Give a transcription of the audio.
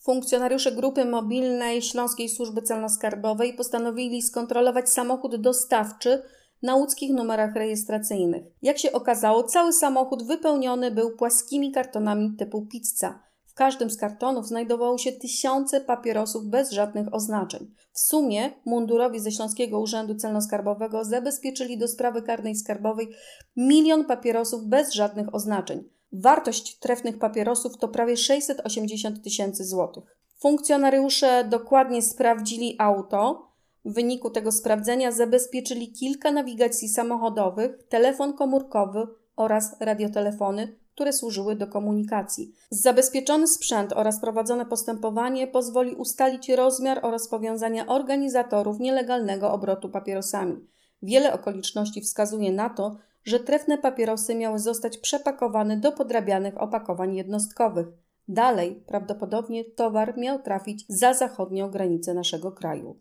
Funkcjonariusze Grupy Mobilnej Śląskiej Służby Celno-Skarbowej postanowili skontrolować samochód dostawczy na łódzkich numerach rejestracyjnych. Jak się okazało, cały samochód wypełniony był płaskimi kartonami typu pizza. W każdym z kartonów znajdowało się tysiące papierosów bez żadnych oznaczeń. W sumie mundurowi ze Śląskiego Urzędu Celno-Skarbowego zabezpieczyli do sprawy karnej skarbowej 1 000 000 papierosów bez żadnych oznaczeń. Wartość trefnych papierosów to prawie 680 000 złotych. Funkcjonariusze dokładnie sprawdzili auto. W wyniku tego sprawdzenia zabezpieczyli kilka nawigacji samochodowych, telefon komórkowy oraz radiotelefony, które służyły do komunikacji. Zabezpieczony sprzęt oraz prowadzone postępowanie pozwoli ustalić rozmiar oraz powiązania organizatorów nielegalnego obrotu papierosami. Wiele okoliczności wskazuje na to, że trefne papierosy miały zostać przepakowane do podrabianych opakowań jednostkowych. Dalej prawdopodobnie towar miał trafić za zachodnią granicę naszego kraju.